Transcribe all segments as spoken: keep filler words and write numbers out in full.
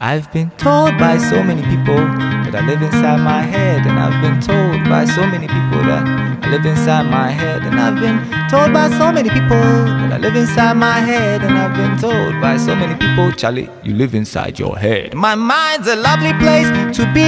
I've been told by so many people that I live inside my head, and I've been told by so many people that I live inside my head, and I've been told by so many people that I live inside my head, and I've been told by so many people, Charlie, you live inside your head. My mind's a lovely place to be.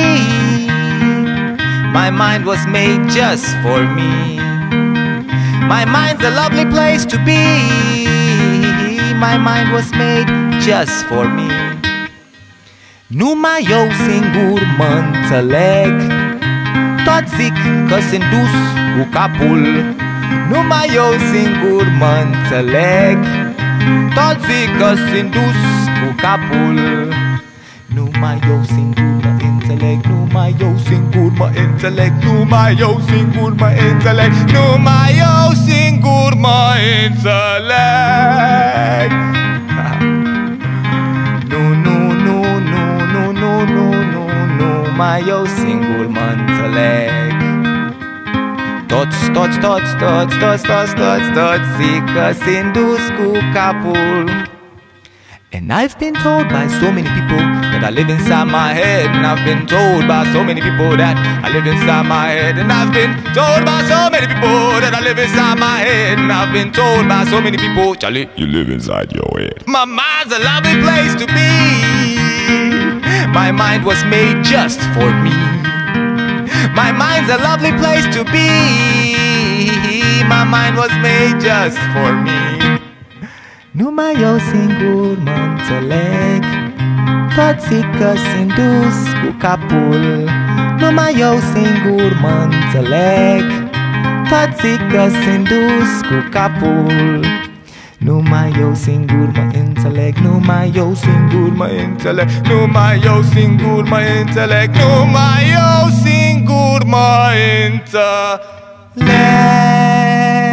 My mind was made just for me. My mind's a lovely place to be. My mind was made just for me. Numai eu singur mă înțeleg, toți zic că sunt dus cu capul. Numai eu singur mă înțeleg, toți zic că sunt dus cu capul. Numai eu singur mă înțeleg, numai eu singur mă înțeleg, numai eu singur mă înțeleg, numai eu singur mă înțeleg. Nu, nu, nu, nu, nu, nu, nu, nu, numai eu singur mă înțeleg. Toți, toți, toți, toți, toți, toți, toți, toți zic că sunt dus cu capul. And I've been told by so many people that I live inside my head, and I've been told by so many people that I live inside my head, and I've been told by so many people that I live inside my head, and I've been told by so many people, Charlie, you live inside your head. My mind's a lovely place to be. My mind was made just for me. My mind's a lovely place to be. My mind was made just for me. Numai eu singur mă înțeleg, toți zic că sunt dus cu capul. Numai eu singur mă înțeleg, toți zic că sunt dus cu capul. Numai eu singur mă înțeleg, numai eu singur mă înțeleg, numai eu singur mă înțeleg, numai eu singur mă înțeleg.